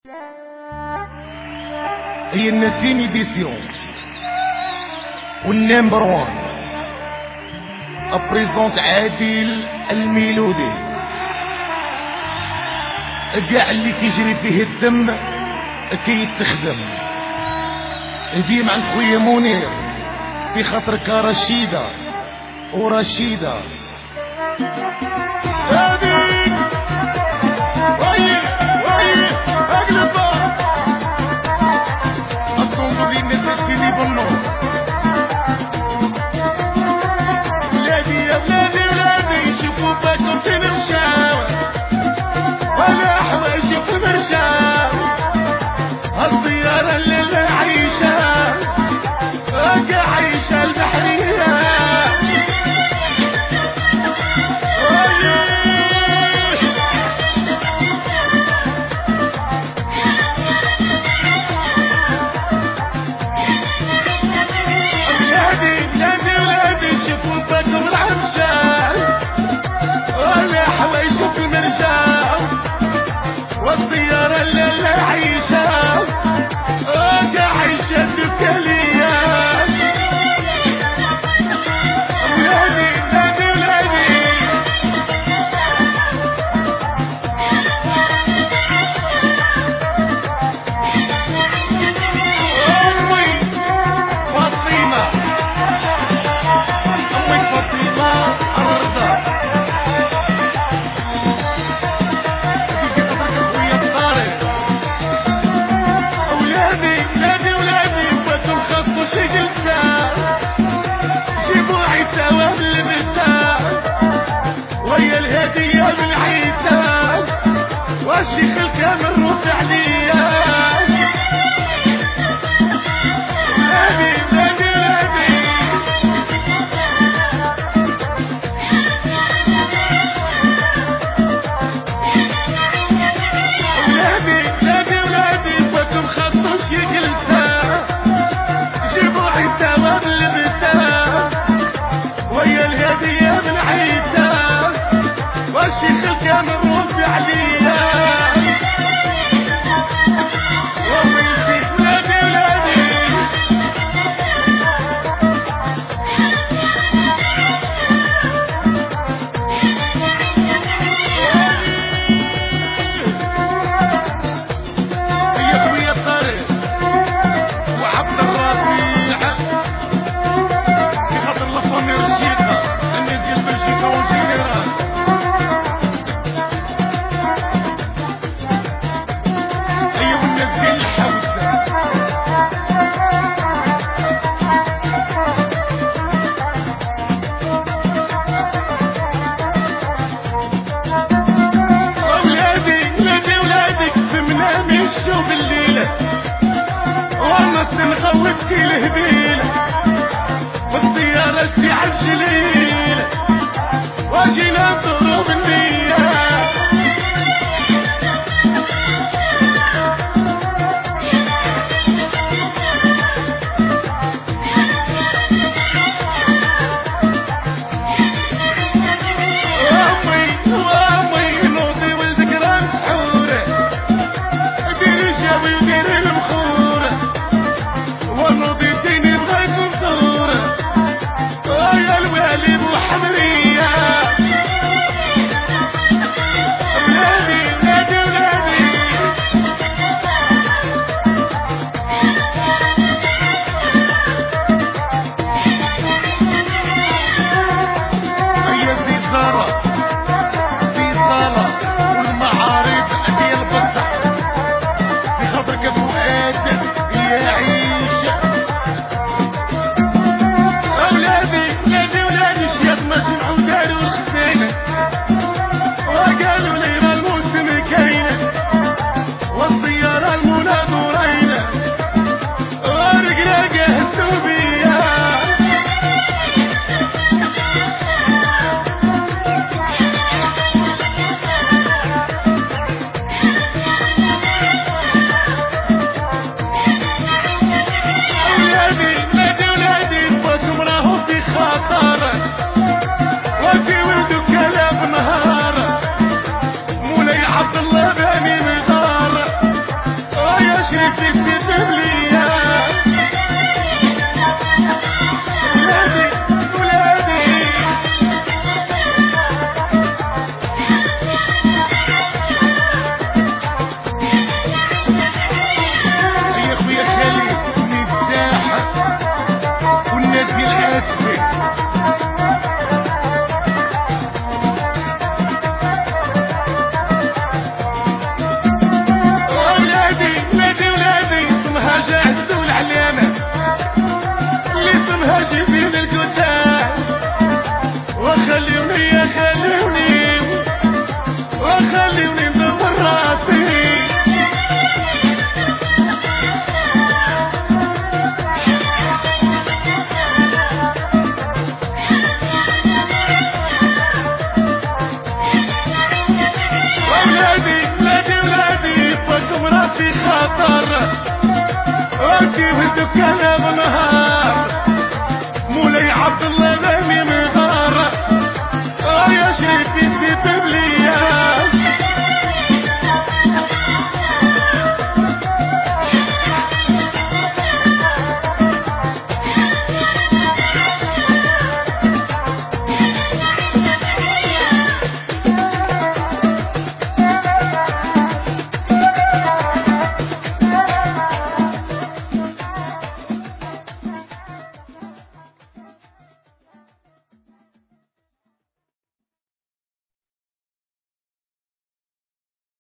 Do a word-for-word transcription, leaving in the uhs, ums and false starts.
هي النسيم ايديسيون والنمبر وان ابريزونت عادل الميلودي. كاع اللي كيجري فيه الدم كيتخدم. نديم عند خويا منير في خاطرك رشيدة ورشيدة. هادي وي وي اقلبها الصندوق الناس اللي بالنور. ولادي يا ولادي ولادي شوفوا باكم في المرشاوة ولا حوايجي في المرشاوة. هالطيارة اللي عايشة راجع عايشة البحرية. والطيارة اللي عايشة راجع عايشة الدكالية. ولادي ولادي ولادي أمي فاطمة أمي فاطمة الرضا. جيبوا عيسى وابل مرتاح ويا الهدية من عيسى والشيخ الكامل رفع ليا. ولادي ولادي ولادي ولادي ولادي ولادي فاتم خطوا شي جلسة. جيبوا عيسى وابل مرتاح ويا الهدية من عيسى والشيخ الكامل رفع ليا. وولدي ولادي ولادي يا خويا طارق وعبد الرفيع في خاطر لافامي رشيدة الناس ديال بلجيكا والجيران. ايوا الناس ديال الحوسة ولادي ولادي ولادي في منامي الشوب الليلة وانا سنخوف كي الهبيلة والطيارة في عالجليلة واجينا نضرب النية. وامي وامي نوضي والذكرى مسحورة دير الجاوي ودير المخورة ونوضي ديني بغيت نصورة يا الوالي محمرية. ولادي ولادي ولادي هي الزيزارة زيزارة والمعارض ديال البصح في خاطرك ابو شريفي سيب ليا ولادي ولادي يا خويا خالي مفتاح والناس بالعاسفة جيبين القدام وخليوني يا خليوني وخليوني ندور راسي ولادي ولادي ولادي فكم راسي خطر وكيف الدكان بنهار مولاي عبد الله غني مغار اه يا شريفي سيب لي